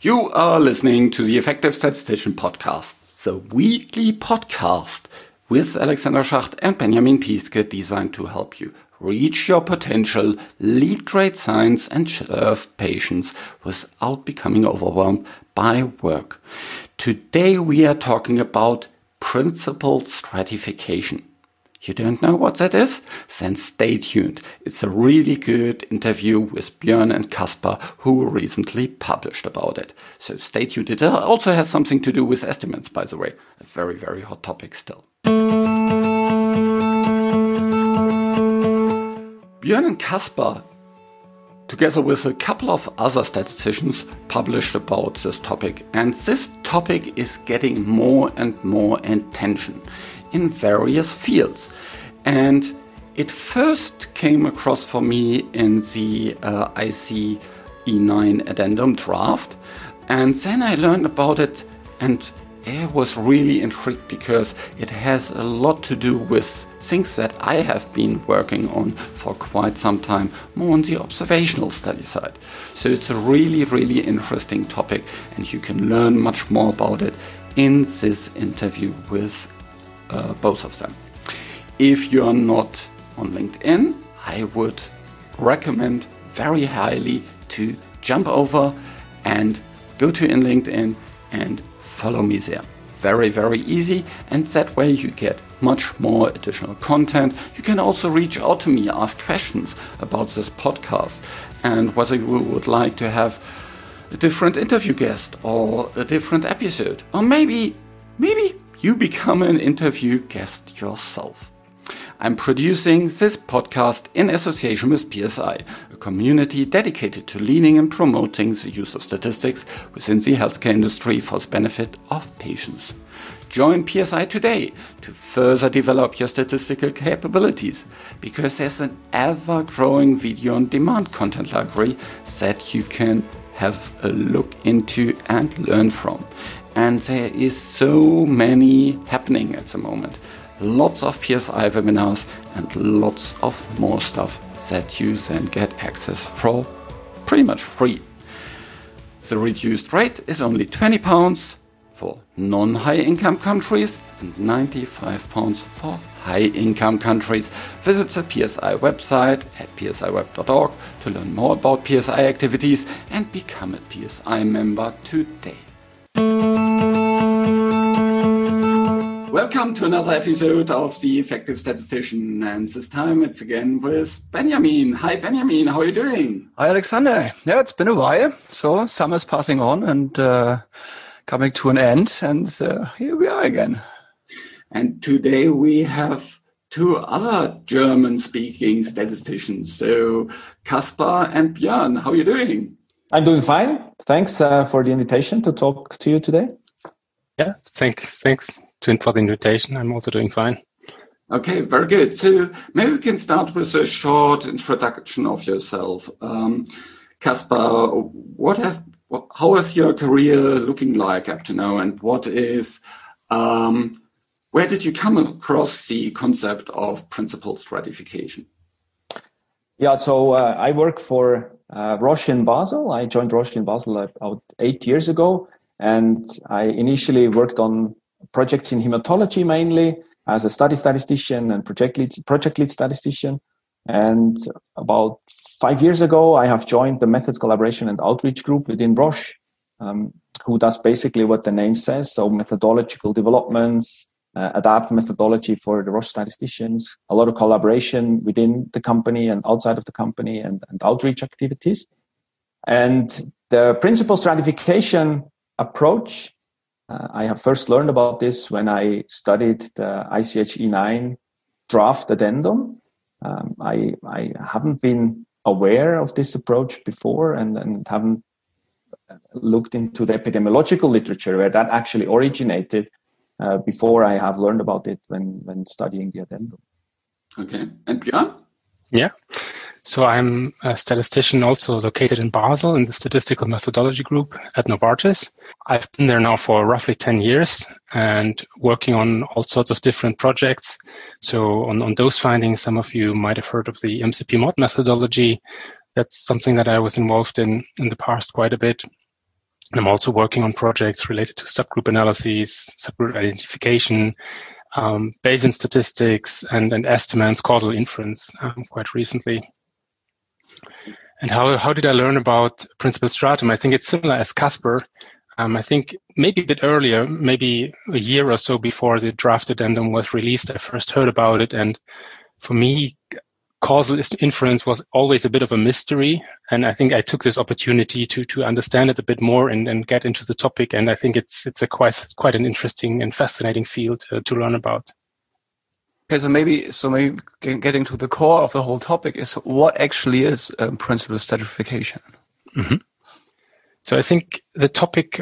You are listening to the Effective Statistician Podcast, the weekly podcast with Alexander Schacht and Benjamin Piske, designed to help you reach your potential, lead great science, and serve patients without becoming overwhelmed by work. Today we are talking about principal stratification. You don't know what that is? Then stay tuned. It's a really good interview with Björn and Kaspar, who recently published about it. So stay tuned. It also has something to do with estimates, by the way. A very, very hot topic still. Björn and Kaspar, together with a couple of other statisticians, published about this topic. And this topic is getting more and more attention in various fields. And it first came across for me in the ICE9 addendum draft. And then I learned about it and I was really intrigued because it has a lot to do with things that I have been working on for quite some time, more on the observational study side. So it's a really, really interesting topic and you can learn much more about it in this interview with both of them. If you're not on LinkedIn, I would recommend very highly to jump over and go to LinkedIn and follow me there. Very, very easy, and that way you get much more additional content. You can also reach out to me, ask questions about this podcast and whether you would like to have a different interview guest or a different episode, or maybe you become an interview guest yourself. I'm producing this podcast in association with PSI, a community dedicated to leading and promoting the use of statistics within the healthcare industry for the benefit of patients. Join PSI today to further develop your statistical capabilities, because there's an ever-growing video-on-demand content library that you can have a look into and learn from. And there is so many happening at the moment. Lots of PSI webinars and lots of more stuff that you then get access for pretty much free. The reduced rate is only £20 for non-high income countries and £95 for high income countries. Visit the PSI website at psiweb.org to learn more about PSI activities and become a PSI member today. Welcome to another episode of The Effective Statistician, and this time it's again with Benjamin. Hi Benjamin, how are you doing? Hi Alexander. Yeah, it's been a while. So summer's passing on and coming to an end, and here we are again. And today we have two other German-speaking statisticians. So Kaspar and Björn, how are you doing? I'm doing fine. Thanks for the invitation to talk to you today. Yeah, thanks for the invitation. I'm also doing fine. Okay, very good. So maybe we can start with a short introduction of yourself. Kaspar, how is your career looking like up to now, and where did you come across the concept of principal stratification? Yeah, so I work for Roche in Basel. I joined Roche in Basel about 8 years ago, and I initially worked on projects in hematology mainly as a study statistician and project lead statistician. And about 5 years ago, I have joined the Methods Collaboration and Outreach Group within Roche, who does basically what the name says. So methodological developments, adapt methodology for the Roche statisticians, a lot of collaboration within the company and outside of the company, and outreach activities. And the principal stratification approach, I have first learned about this when I studied the ICHE9 draft addendum. I haven't been aware of this approach before and haven't looked into the epidemiological literature where that actually originated before I have learned about it when studying the addendum. Okay. And Björn? Yeah. So I'm a statistician also located in Basel in the Statistical Methodology Group at Novartis. I've been there now for roughly 10 years and working on all sorts of different projects. So on those findings, some of you might have heard of the MCP-Mod methodology. That's something that I was involved in the past quite a bit. I'm also working on projects related to subgroup analyses, subgroup identification, Bayesian statistics, and estimates, causal inference quite recently. And how did I learn about Principal Stratum? I think it's similar as Casper. I think maybe a bit earlier, maybe a year or so before the draft addendum was released, I first heard about it. And for me, causal inference was always a bit of a mystery. And I think I took this opportunity to understand it a bit more and get into the topic. And I think it's a quite an interesting and fascinating field to learn about. Okay, so maybe getting to the core of the whole topic is what actually is principal stratification. Mm-hmm. So I think the topic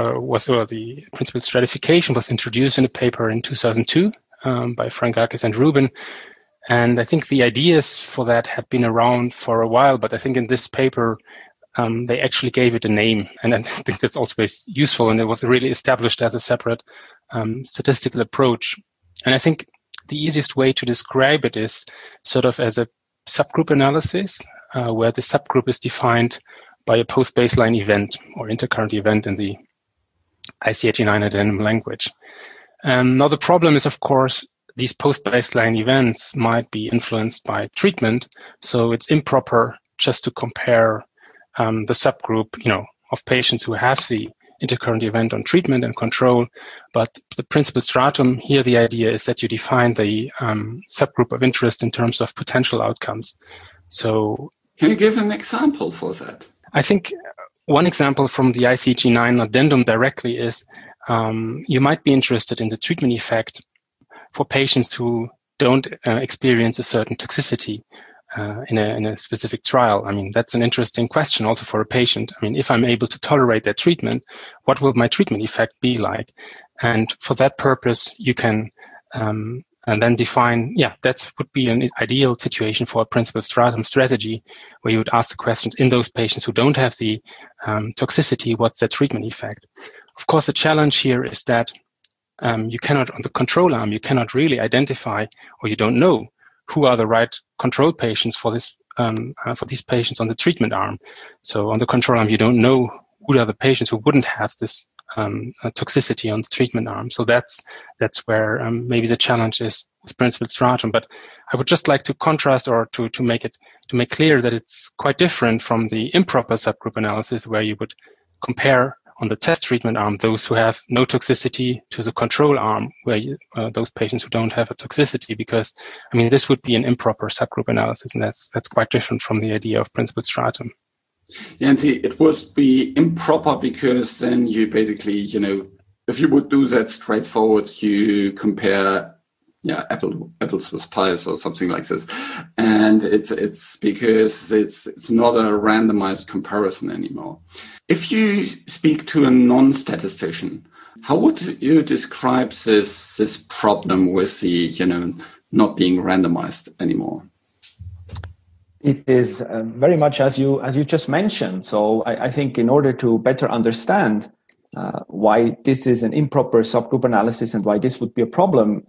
the principal stratification was introduced in a paper in 2002 by Frankakis and Rubin. And I think the ideas for that had been around for a while, but I think in this paper, they actually gave it a name. And I think that's always useful. And it was really established as a separate statistical approach. And I think the easiest way to describe it is sort of as a subgroup analysis, where the subgroup is defined by a post-baseline event or intercurrent event in the IC89 addendum language. Now, the problem is, of course, these post-baseline events might be influenced by treatment, so it's improper just to compare the subgroup, of patients who have the intercurrent event on treatment and control. But the principal stratum here, the idea is that you define the subgroup of interest in terms of potential outcomes. So, can you give an example for that? I think one example from the ICG9 addendum directly is you might be interested in the treatment effect for patients who don't experience a certain toxicity in a specific trial. I mean, that's an interesting question also for a patient. I mean, if I'm able to tolerate that treatment, what will my treatment effect be like? And for that purpose, you can and then define, that would be an ideal situation for a principal stratum strategy, where you would ask the question, in those patients who don't have the toxicity, what's their treatment effect? Of course, the challenge here is that you cannot, on the control arm, you cannot really identify, or you don't know who are the right control patients for this for these patients on the treatment arm. So on the control arm, you don't know who are the patients who wouldn't have this toxicity on the treatment arm. So that's where maybe the challenge is with principal stratum. But I would just like to contrast or to make clear that it's quite different from the improper subgroup analysis, where you would compare on the test treatment arm those who have no toxicity to the control arm, where those patients who don't have a toxicity, because I mean this would be an improper subgroup analysis, and that's quite different from the idea of principal stratum. Yeah, and see, it would be improper because then you basically, if you would do that straightforward, you compare, apples with pies or something like this, and it's because it's not a randomized comparison anymore. If you speak to a non-statistician, how would you describe this problem with the not being randomized anymore? It is very much as you just mentioned. So I think in order to better understand why this is an improper subgroup analysis and why this would be a problem,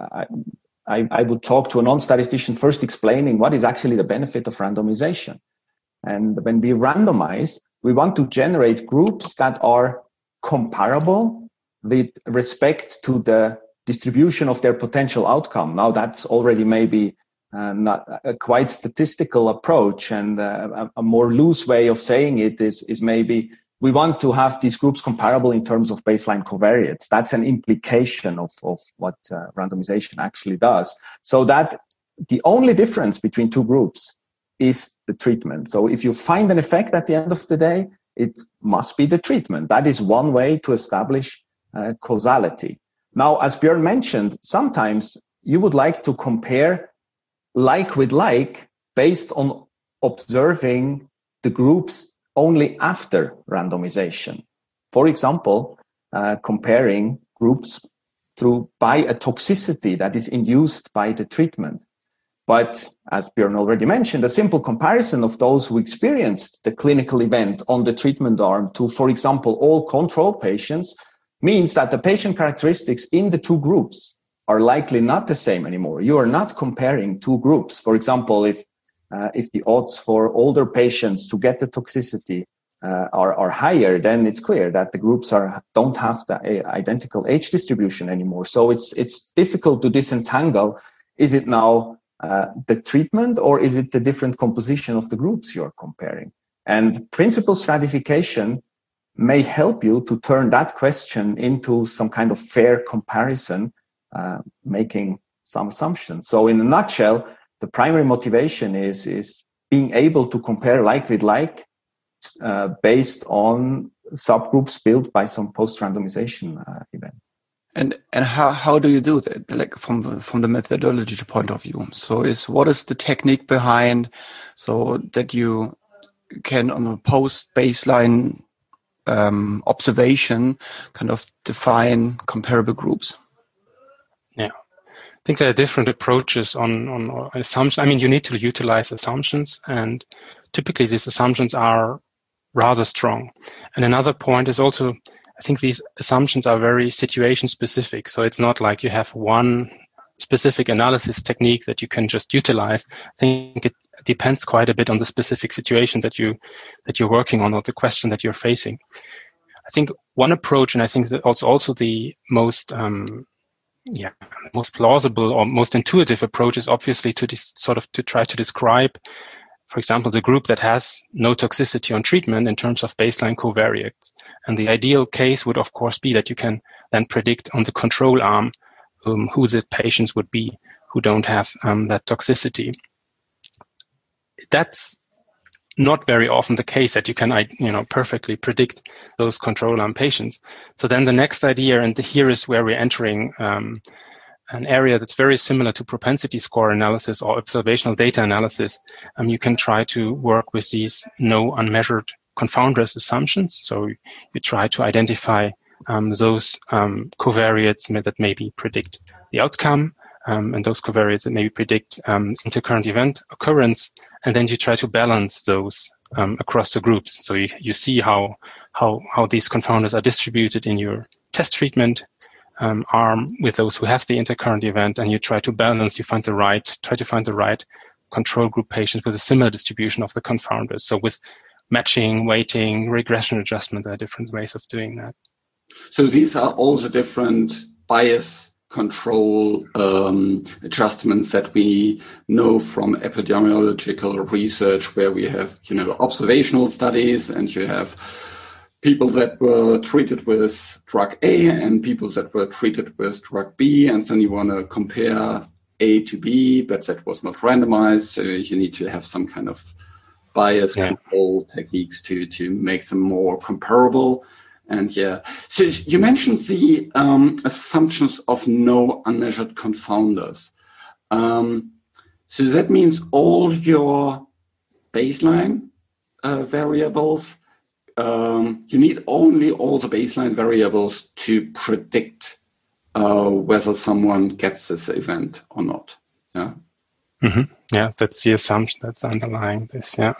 I would talk to a non-statistician first, explaining what is actually the benefit of randomization. And when we randomize, we want to generate groups that are comparable with respect to the distribution of their potential outcome. Now, that's already maybe not a quite statistical approach, and a more loose way of saying it is maybe we want to have these groups comparable in terms of baseline covariates. That's an implication of what randomization actually does. So that the only difference between two groups is the treatment. So if you find an effect at the end of the day, it must be the treatment. That is one way to establish causality. Now, as Björn mentioned, sometimes you would like to compare like with like based on observing the groups only after randomization. For example, comparing groups by a toxicity that is induced by the treatment. But as Björn already mentioned, a simple comparison of those who experienced the clinical event on the treatment arm to, for example, all control patients means that the patient characteristics in the two groups are likely not the same anymore. You are not comparing two groups. For example, if the odds for older patients to get the toxicity are higher, then it's clear that the groups don't have the identical age distribution anymore. So it's difficult to disentangle. Is it now the treatment, or is it the different composition of the groups you're comparing? And principal stratification may help you to turn that question into some kind of fair comparison, making some assumptions. So in a nutshell, the primary motivation is being able to compare like with like, based on subgroups built by some post-randomization event. And how do you do that? Like from the methodology point of view. So what is the technique behind, so that you can, on a post-baseline observation, kind of define comparable groups? Yeah, I think there are different approaches on assumptions. I mean, you need to utilize assumptions, and typically these assumptions are rather strong. And another point is also, I think these assumptions are very situation specific. So it's not like you have one specific analysis technique that you can just utilize. I think it depends quite a bit on the specific situation that you're working on, or the question that you're facing. I think one approach, and I think that also the most most plausible or most intuitive approach, is obviously to try to describe, for example, the group that has no toxicity on treatment in terms of baseline covariates. And the ideal case would, of course, be that you can then predict on the control arm who the patients would be who don't have that toxicity. That's not very often the case, that you can perfectly predict those control arm patients. So then the next idea, and here is where we're entering an area that's very similar to propensity score analysis or observational data analysis. You can try to work with these no unmeasured confounders assumptions. So you try to identify those covariates that maybe predict the outcome, and those covariates that maybe predict intercurrent event occurrence, and then you try to balance those across the groups. So you see how these confounders are distributed in your test treatment arm with those who have the intercurrent event, and you try to balance, try to find the right control group patients with a similar distribution of the confounders. So with matching, weighting, regression adjustment, there are different ways of doing that. So these are all the different bias control adjustments that we know from epidemiological research, where we have, observational studies, and you have people that were treated with drug A and people that were treated with drug B, and then you want to compare A to B, but that was not randomized, so you need to have some kind of bias control techniques to make them more comparable. And so you mentioned the assumptions of no unmeasured confounders. So that means all your baseline variables, you need only all the baseline variables to predict whether someone gets this event or not. Yeah. Mm-hmm. Yeah, that's the assumption that's underlying this. Yeah.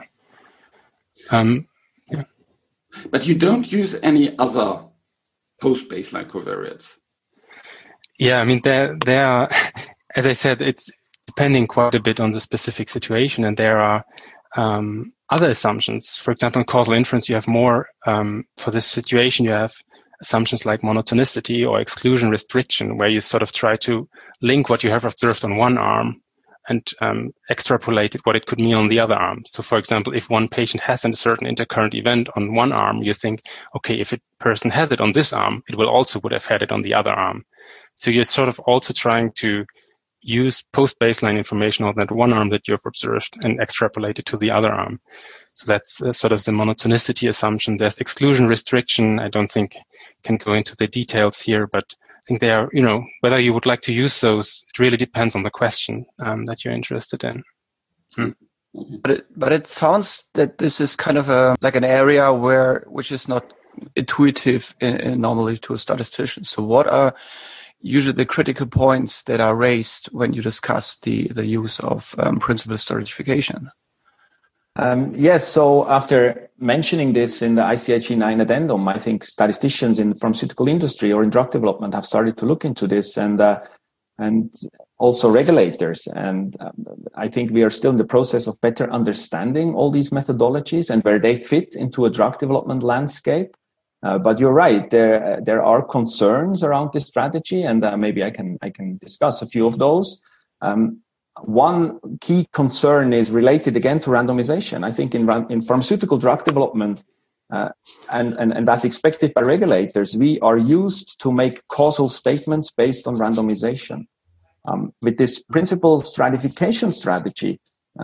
But you don't use any other post-baseline covariates. Yeah, I mean, there are, as I said, it's depending quite a bit on the specific situation, and there are other assumptions. For example, in causal inference, you have more, for this situation, you have assumptions like monotonicity or exclusion restriction, where you sort of try to link what you have observed on one arm and extrapolate what it could mean on the other arm. So, for example, if one patient has a certain intercurrent event on one arm, you think, okay, if a person has it on this arm, it would have had it on the other arm. So you're sort of also trying to use post-baseline information on that one arm that you've observed and extrapolate it to the other arm. So that's sort of the monotonicity assumption. There's exclusion restriction. I don't think can go into the details here, but I think they are, whether you would like to use those, it really depends on the question that you're interested in. But it sounds that this is kind of like an area which is not intuitive normally to a statistician. So what are usually the critical points that are raised when you discuss the use of principal stratification? Yes, so after mentioning this in the ICIG 9 addendum, I think statisticians in the pharmaceutical industry or in drug development have started to look into this. And also regulators. And I think we are still in the process of better understanding all these methodologies and where they fit into a drug development landscape. But you're right, there are concerns around this strategy, and maybe I can discuss a few of those. One key concern is related again to randomization. I think in pharmaceutical drug development, and as expected by regulators, we are used to make causal statements based on randomization. With this principal stratification strategy,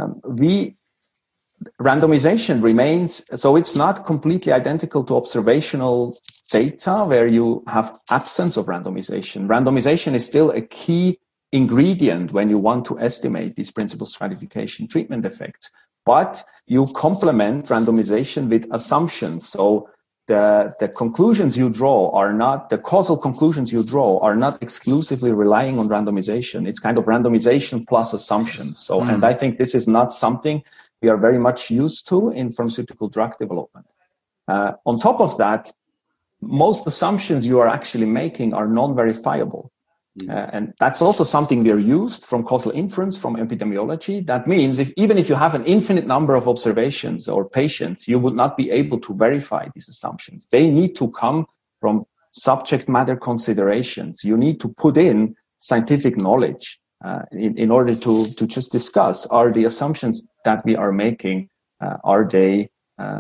randomization remains, so it's not completely identical to observational data where you have absence of randomization. Randomization is still a key ingredient when you want to estimate these principal stratification treatment effects, but you complement randomization with assumptions. So the conclusions you draw are not, the causal conclusions you draw are not exclusively relying on randomization. It's kind of randomization plus assumptions. So, and I think this is not something we are very much used to in pharmaceutical drug development. On top of that, most assumptions you are actually making are non-verifiable. And that's also something we are used from causal inference, from epidemiology. That means even if you have an infinite number of observations or patients, you would not be able to verify these assumptions. They need to come from subject matter considerations. You need to put in scientific knowledge in order to just discuss, are the assumptions that we are making, are they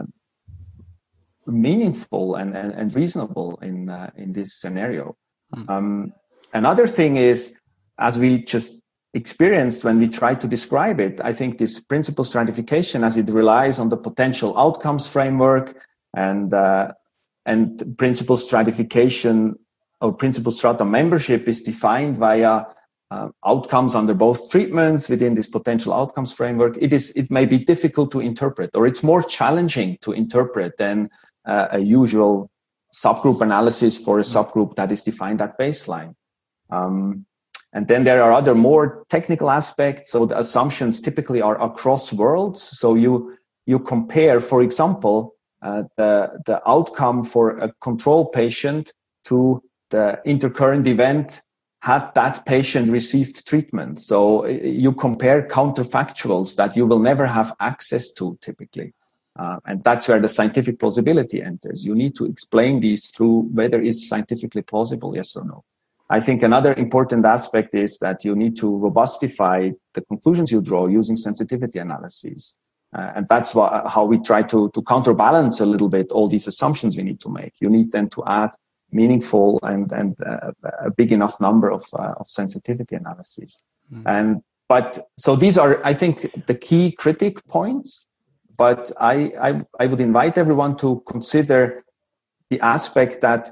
meaningful and reasonable in this scenario? Another thing is, as we just experienced when we try to describe it, I think this principal stratification, as it relies on the potential outcomes framework and principal stratification or principal strata membership is defined via outcomes under both treatments within this potential outcomes framework. It may be difficult to interpret, or it's more challenging to interpret than a usual subgroup analysis for a subgroup that is defined at baseline. And then there are other more technical aspects. So the assumptions typically are across worlds. So you compare, for example, the outcome for a control patient to the intercurrent event had that patient received treatment. So you compare counterfactuals that you will never have access to typically. And that's where the scientific plausibility enters. You need to explain these through whether it's scientifically plausible, yes or no. I think another important aspect is that you need to robustify the conclusions you draw using sensitivity analyses. And that's how we try to counterbalance a little bit all these assumptions we need to make. You need then to add meaningful and a big enough number of sensitivity analyses. So these are, I think, the key critic points. But I would invite everyone to consider the aspect that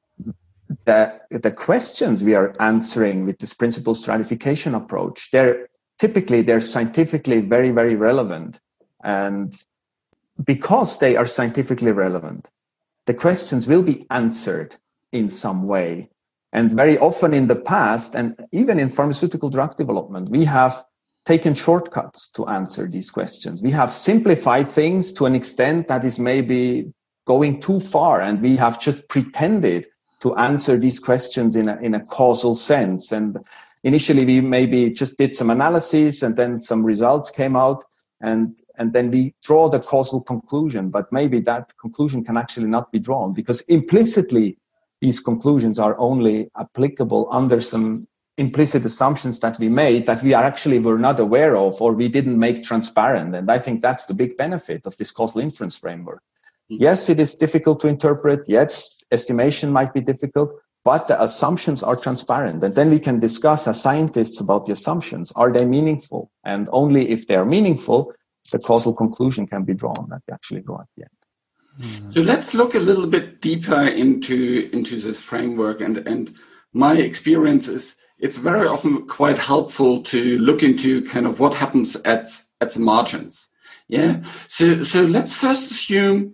the questions we are answering with this principal stratification approach, they're scientifically very, very relevant. And because they are scientifically relevant, the questions will be answered in some way. And very often in the past, and even in pharmaceutical drug development, we have taken shortcuts to answer these questions. We have simplified things to an extent that is maybe going too far, and we have just pretended to answer these questions in a causal sense. And initially we maybe just did some analysis and then some results came out, and then we draw the causal conclusion, but maybe that conclusion can actually not be drawn because implicitly these conclusions are only applicable under some implicit assumptions that we made that we were not aware of or we didn't make transparent. And I think that's the big benefit of this causal inference framework. Yes, it is difficult to interpret. Yes, estimation might be difficult, but the assumptions are transparent. And then we can discuss as scientists about the assumptions. Are they meaningful? And only if they are meaningful, the causal conclusion can be drawn that we actually draw at the end. So let's look a little bit deeper into this framework. And my experience is it's very often quite helpful to look into kind of what happens at the margins. Yeah. So let's first assume,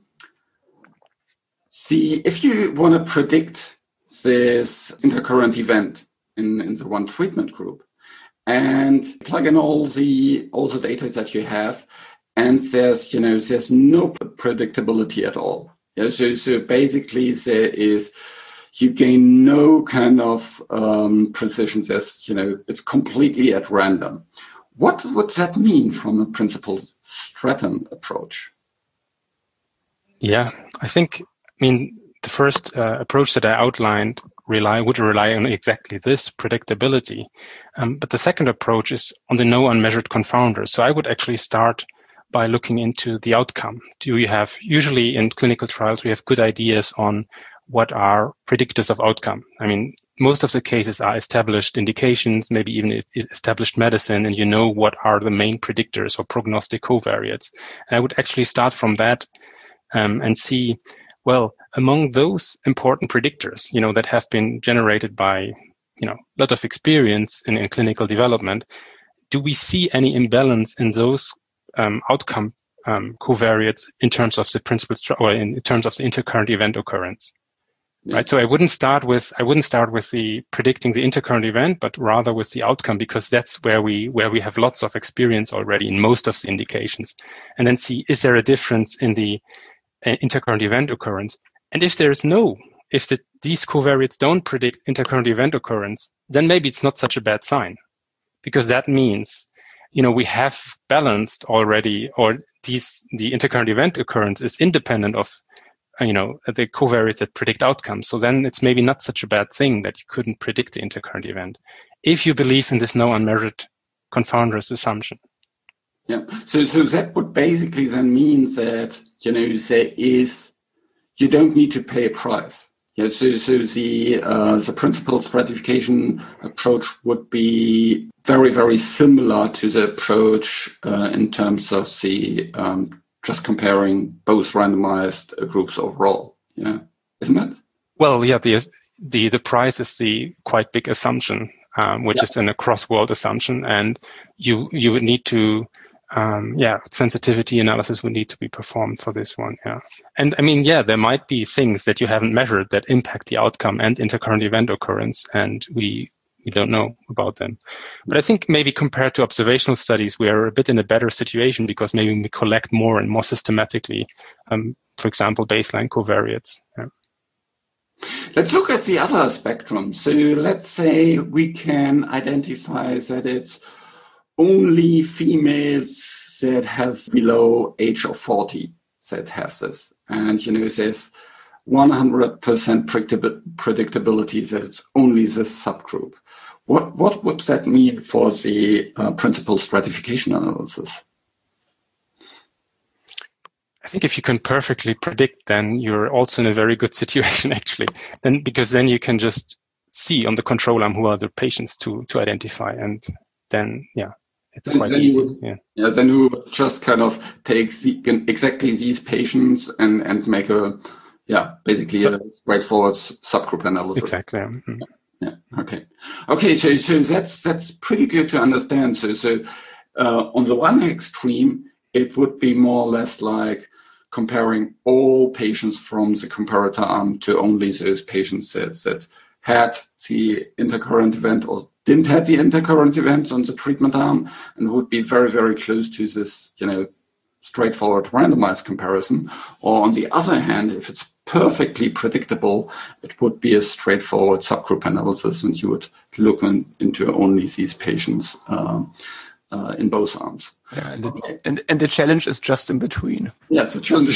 if you want to predict this intercurrent event in the one treatment group and plug in all the data that you have, and there's no predictability at all. Yeah, so basically there is, you gain no kind of precision. As it's completely at random. What would that mean from a principal stratum approach? Yeah, the first approach that I outlined would rely on exactly this predictability. But the second approach is on the no unmeasured confounders. So I would actually start by looking into the outcome. Usually in clinical trials, we have good ideas on what are predictors of outcome. Most of the cases are established indications, maybe even established medicine, and what are the main predictors or prognostic covariates. And I would actually start from that and see, well, among those important predictors, that have been generated by, a lot of experience in clinical development, do we see any imbalance in those outcome covariates in terms of the principal or in terms of the intercurrent event occurrence? Yeah. Right. So I wouldn't start with the predicting the intercurrent event, but rather with the outcome, because that's where we have lots of experience already in most of the indications, and then see, is there a difference in the intercurrent event occurrence? And if these covariates don't predict intercurrent event occurrence, then maybe it's not such a bad sign, because that means, we have balanced already, or the intercurrent event occurrence is independent of, the covariates that predict outcomes. So then it's maybe not such a bad thing that you couldn't predict the intercurrent event, if you believe in this no unmeasured confounders assumption. Yeah. So that would basically then mean that, you don't need to pay a price. Yeah. So the principal stratification approach would be very, very similar to the approach in terms of the just comparing both randomized groups overall. Yeah. Isn't it? Well, yeah. The price is the quite big assumption, which is then a cross-world assumption, and you would need to. Sensitivity analysis would need to be performed for this one. Yeah. And there might be things that you haven't measured that impact the outcome and intercurrent event occurrence, and we don't know about them. But I think maybe compared to observational studies, we are a bit in a better situation, because maybe we collect more and more systematically, for example, baseline covariates. Yeah. Let's look at the other spectrum. So let's say we can identify that it's only females that have below age of 40 that have this. And, there's 100% predictability that it's only this subgroup. What would that mean for the principal stratification analysis? I think if you can perfectly predict, then you're also in a very good situation, actually. Because then you can just see on the control arm who are the patients to identify. And then, it's quite easy. Then you would just kind of take exactly these patients and make basically a straightforward subgroup analysis. Exactly. Mm-hmm. Yeah. Okay. So that's pretty good to understand. So on the one extreme, it would be more or less like comparing all patients from the comparator arm to only those patients that had the intercurrent event or didn't have the intercurrent events on the treatment arm, and would be very, very close to this, straightforward randomized comparison. Or on the other hand, if it's perfectly predictable, it would be a straightforward subgroup analysis, and you would look into only these patients in both arms. Yeah, and the challenge is just in between. Yeah, it's a challenge.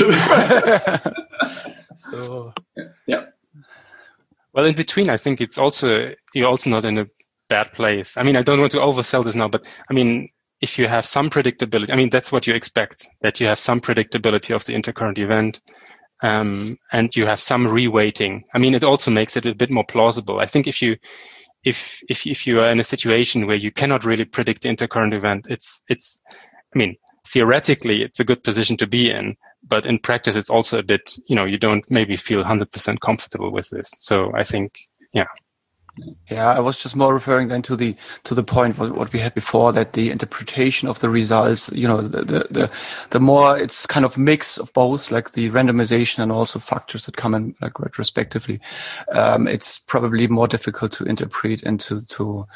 So yeah. Well, in between, I think you're also not in a bad place. I don't want to oversell this now, but if you have some predictability, that's what you expect, that you have some predictability of the intercurrent event, and you have some reweighting. It also makes it a bit more plausible. I think if you are in a situation where you cannot really predict the intercurrent event, theoretically it's a good position to be in, but in practice it's also a bit, you don't maybe feel 100% comfortable with this. So I think, Yeah, I was just more referring then to the point what we had before, that the interpretation of the results, the more it's kind of mix of both, like the randomization and also factors that come in like retrospectively. It's probably more difficult to interpret and to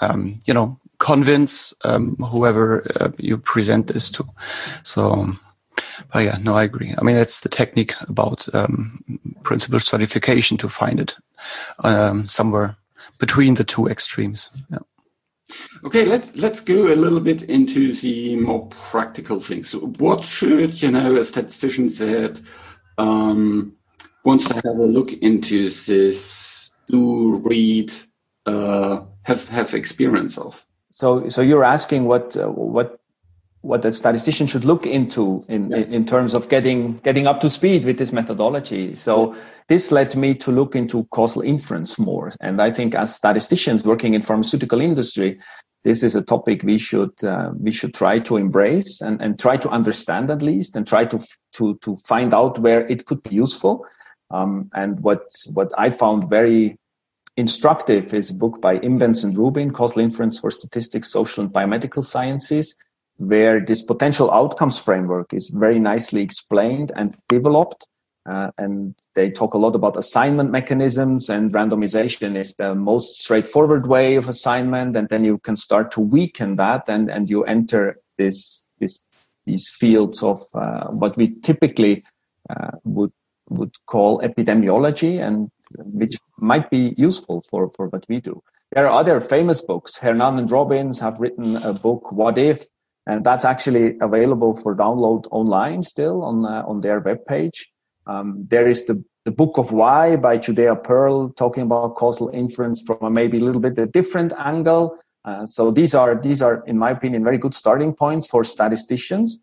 convince whoever you present this to. So But yeah, no, I agree. I mean, that's the technique about principal stratification, to find it somewhere between the two extremes. Yeah. Okay, let's go a little bit into the more practical things. What should, a statistician that wants to have a look into this, do, read, have experience of? So you're asking what a statistician should look into in terms of getting up to speed with this methodology. So this led me to look into causal inference more. And I think as statisticians working in pharmaceutical industry, this is a topic we should try to embrace and try to understand at least, and try to find out where it could be useful. And what I found very instructive is a book by Imbens and Rubin, Causal Inference for Statistics, Social and Biomedical Sciences, where this potential outcomes framework is very nicely explained and developed. And they talk a lot about assignment mechanisms, and randomization is the most straightforward way of assignment. And then you can start to weaken that, and you enter these fields of what we typically would call epidemiology, and which might be useful for what we do. There are other famous books. Hernan and Robbins have written a book, What If? And that's actually available for download online still on their webpage. There is the Book of Why by Judea Pearl, talking about causal inference from a maybe a little bit a different angle. So these are, in my opinion, very good starting points for statisticians.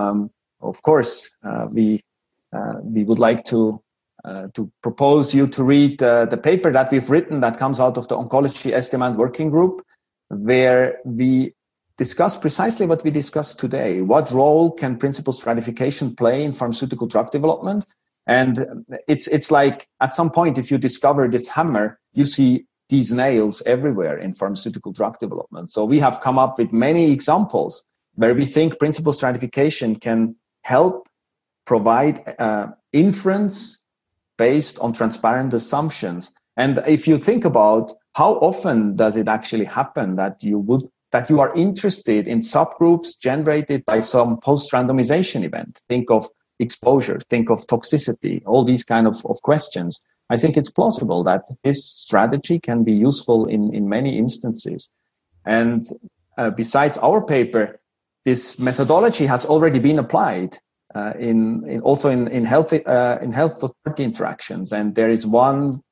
Of course, we would like to propose you to read the paper that we've written that comes out of the Oncology Estimand Working Group, where we discuss precisely what we discussed today. What role can principal stratification play in pharmaceutical drug development? And it's like at some point, if you discover this hammer, you see these nails everywhere in pharmaceutical drug development. So we have come up with many examples where we think principal stratification can help provide inference based on transparent assumptions. And if you think about how often does it actually happen that you are interested in subgroups generated by some post-randomization event, think of exposure, think of toxicity, all these kind of questions. I think it's plausible that this strategy can be useful in many instances. And besides our paper, this methodology has already been applied in health authority interactions. And there is one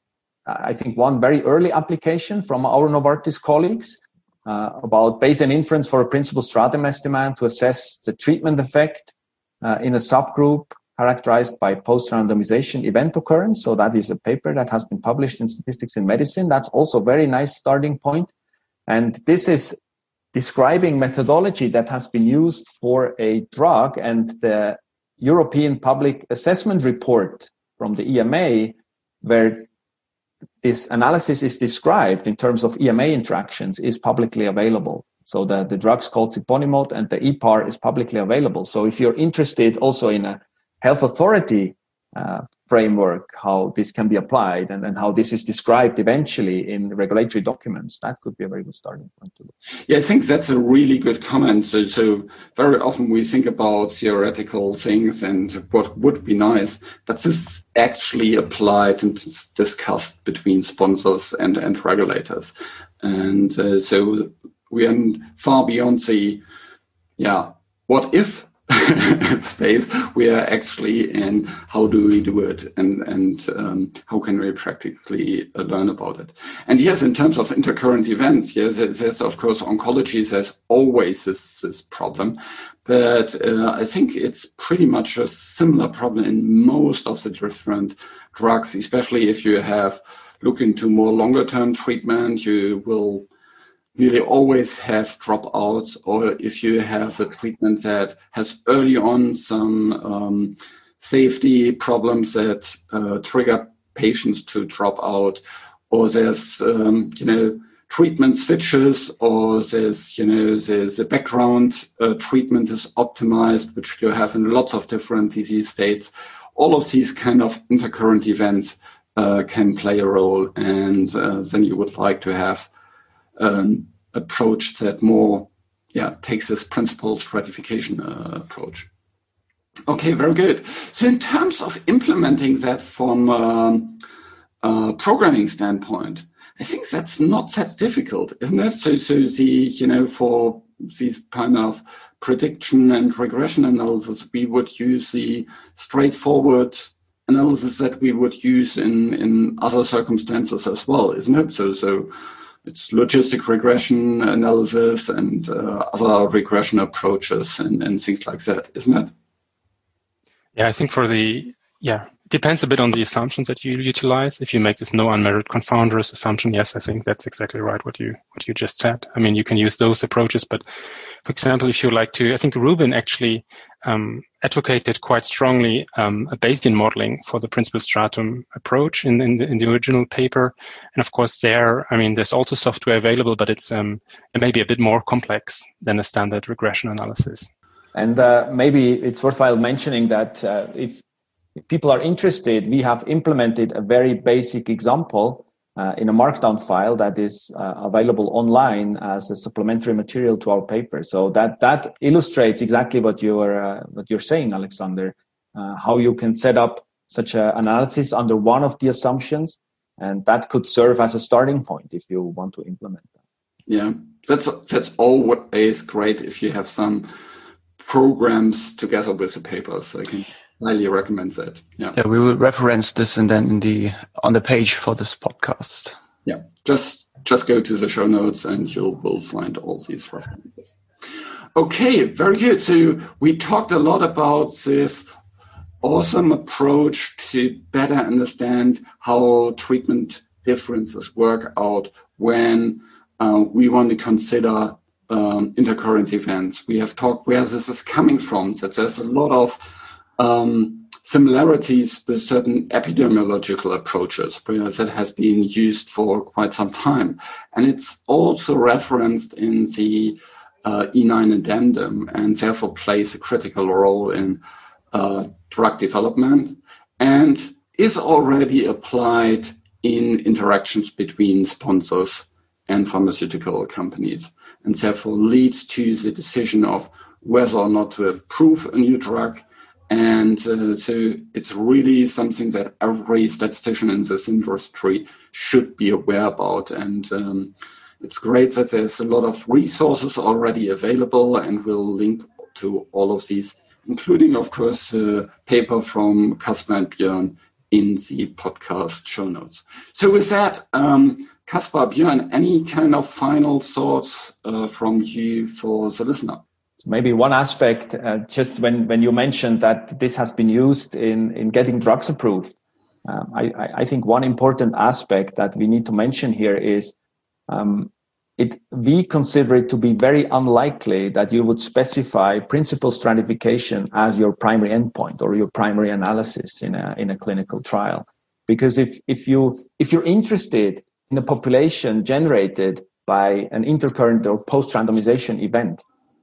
very early application from our Novartis colleagues about Bayesian inference for a principal stratum estimand to assess the treatment effect in a subgroup characterized by post-randomization event occurrence. So that is a paper that has been published in Statistics in Medicine. That's also a very nice starting point. And this is describing methodology that has been used for a drug, and the European Public Assessment Report from the EMA, where this analysis is described in terms of EMA interactions, is publicly available. So the drug's called Siponimod, and the EPAR is publicly available. So if you're interested also in a health authority framework, how this can be applied and how this is described eventually in regulatory documents, that could be a very good starting point to look. Yeah, I think that's a really good comment. So very often we think about theoretical things and what would be nice, but this is actually applied and discussed between sponsors and regulators. And so we are far beyond the, what if space. We are actually in how do we do it and how can we practically learn about it. And yes, in terms of intercurrent events, yes, there's of course oncology, there's always this problem, but I think it's pretty much a similar problem in most of the different drugs, especially if you have looked into more longer term treatment, you will really always have dropouts, or if you have a treatment that has early on some safety problems that trigger patients to drop out, or there's treatment switches, or there's a background treatment is optimized, which you have in lots of different disease states. All of these kind of intercurrent events can play a role, and then you would like to have approach that more takes this principal stratification approach. Okay, very good. So in terms of implementing that from a programming standpoint, I think that's not that difficult, isn't it? So for these kind of prediction and regression analysis, we would use the straightforward analysis that we would use in other circumstances as well, isn't it? So it's logistic regression analysis and other regression approaches and things like that, isn't it? Yeah, I think depends a bit on the assumptions that you utilize. If you make this no unmeasured confounders assumption, yes, I think that's exactly right what you just said. I mean, you can use those approaches, but for example, if you like to, I think Rubin actually advocated quite strongly a Bayesian modeling for the principal stratum approach in the original paper. And of course, there's also software available, but it's maybe a bit more complex than a standard regression analysis. And maybe it's worthwhile mentioning that if people are interested, we have implemented a very basic example in a markdown file that is available online as a supplementary material to our paper. So that illustrates exactly what you're saying, Alexander, how you can set up such an analysis under one of the assumptions, and that could serve as a starting point if you want to implement that. Yeah, that's always great if you have some programs together with the paper, so I can highly recommend that. Yeah, we will reference this and then on the page for this podcast. Yeah, just go to the show notes and you will find all these references. Okay, very good. So we talked a lot about this awesome approach to better understand how treatment differences work out when we want to consider intercurrent events. We have talked where this is coming from, that there's a lot of similarities with certain epidemiological approaches, where that has been used for quite some time. And it's also referenced in the E9 addendum and therefore plays a critical role in drug development and is already applied in interactions between sponsors and pharmaceutical companies, and therefore leads to the decision of whether or not to approve a new drug. And so it's really something that every statistician in this industry should be aware about. And it's great that there's a lot of resources already available, and we'll link to all of these, including, of course, a paper from Caspar and Björn in the podcast show notes. So with that, Caspar, Björn, any kind of final thoughts from you for the listener? Maybe one aspect, just when you mentioned that this has been used in getting drugs approved, I think one important aspect that we need to mention here is we consider it to be very unlikely that you would specify principal stratification as your primary endpoint or your primary analysis in a clinical trial. Because if you're interested in a population generated by an intercurrent or post-randomization event,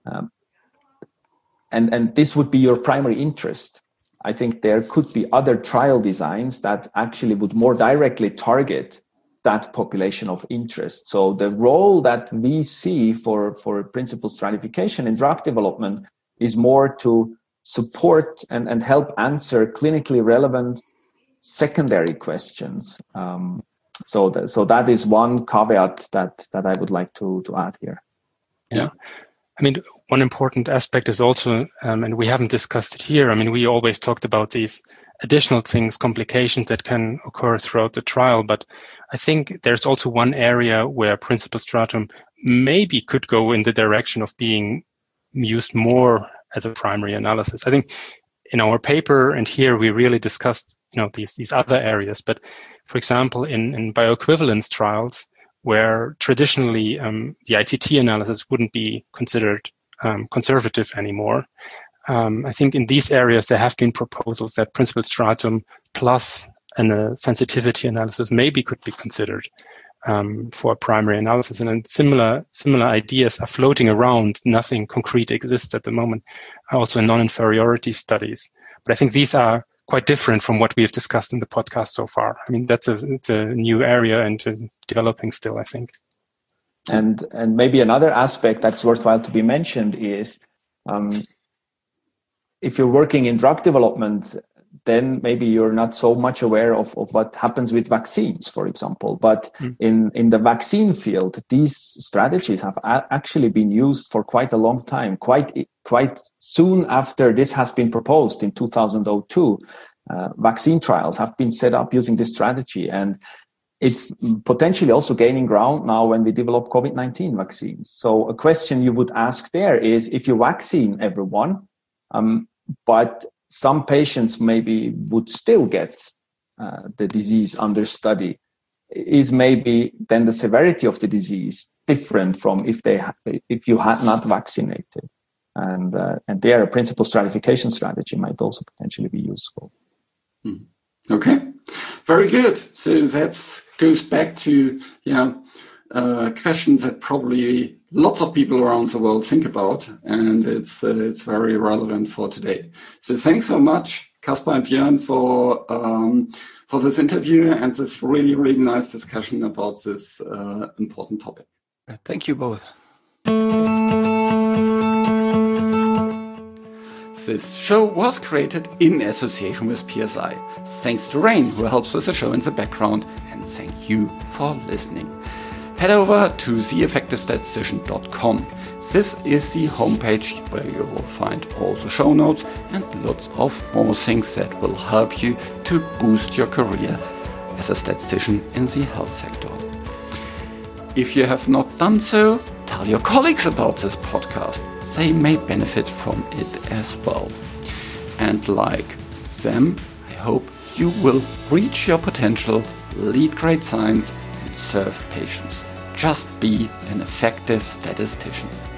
and this would be your primary interest, I think there could be other trial designs that actually would more directly target that population of interest. So the role that we see for principal stratification in drug development is more to support and help answer clinically relevant secondary questions. So that is one caveat that I would like to add here. Yeah. I mean, one important aspect is also, and we haven't discussed it here, I mean, we always talked about these additional things, complications that can occur throughout the trial, but I think there's also one area where principal stratum maybe could go in the direction of being used more as a primary analysis. I think in our paper and here we really discussed, these other areas, but for example, in bioequivalence trials, where traditionally the ITT analysis wouldn't be considered conservative anymore. I think in these areas there have been proposals that principal stratum plus a sensitivity analysis maybe could be considered for primary analysis. And then similar ideas are floating around. Nothing concrete exists at the moment, also in non-inferiority studies. But I think these are quite different from what we've discussed in the podcast so far. I mean, it's a new area and developing still, I think. And maybe another aspect that's worthwhile to be mentioned is if you're working in drug development, then maybe you're not so much aware of what happens with vaccines, for example. But in the vaccine field, these strategies have actually been used for quite a long time. Quite soon after this has been proposed in 2002, vaccine trials have been set up using this strategy. And it's potentially also gaining ground now when we develop COVID-19 vaccines. So a question you would ask there is, if you vaccine everyone, but some patients maybe would still get the disease under study, is maybe then the severity of the disease different from if you had not vaccinated? And there, a principal stratification strategy might also potentially be useful. Okay, very good. So that goes back to questions that probably lots of people around the world think about, and it's very relevant for today. So thanks so much, Caspar and Björn, for this interview and this really, really nice discussion about this important topic. Thank you both. This show was created in association with PSI. Thanks to Rain, who helps with the show in the background, and thank you for listening. Head over to theeffectivestatistician.com. This is the homepage where you will find all the show notes and lots of more things that will help you to boost your career as a statistician in the health sector. If you have not done so, tell your colleagues about this podcast. They may benefit from it as well. And like them, I hope you will reach your potential, lead great science, and serve patients. Just be an effective statistician.